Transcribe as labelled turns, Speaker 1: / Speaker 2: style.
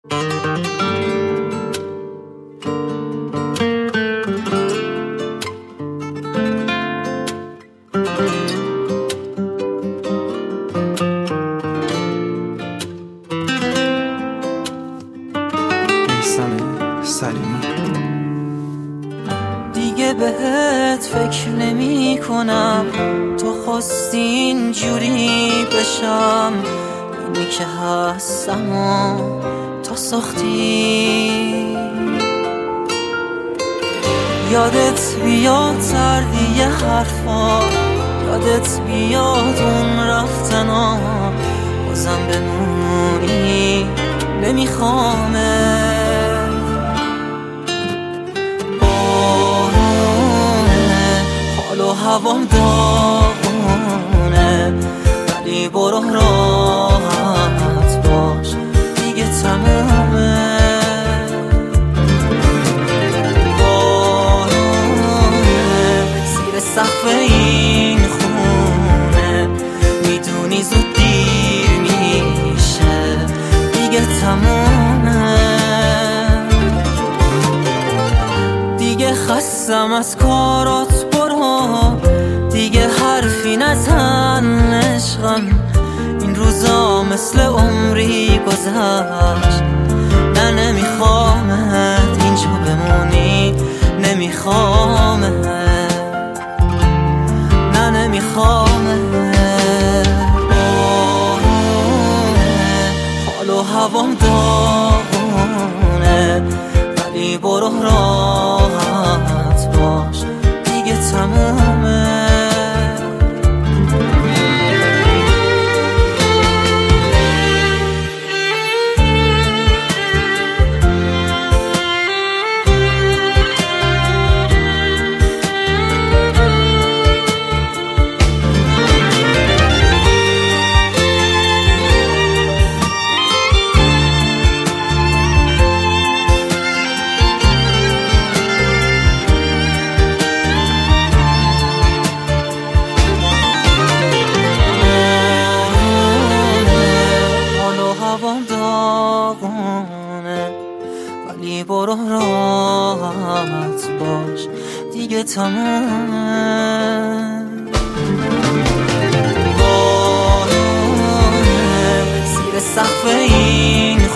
Speaker 1: دیگه بهت فکر نمی کنم، تو خواستی اینجوری بشم. اینی که هستم و تو ساختی. یادت بیاد سردی حرفا، یادت بیاد اون رفتنا، بازم بمونی نمیخوامه. حال و هوام داغونه، ولی برو راحت باش، دیگه تمومه. بارونه زیر سقف این خونه، میدونی زود دیر میشه، دیگه تمومه. دیگه خستم از کارات، برو دیگه حرفی نزن عشقم. این روزا مثل عمری گذشت، نه نمیخوامت اینجا بمونی، نمیخوامت، نه نمیخوامت. حال و هوام داغونه، ولی برو راحت باش، دیگه تمومه. داغونه، ولی برو راحت باش، دیگه تمومه. بارونه زیر سقف این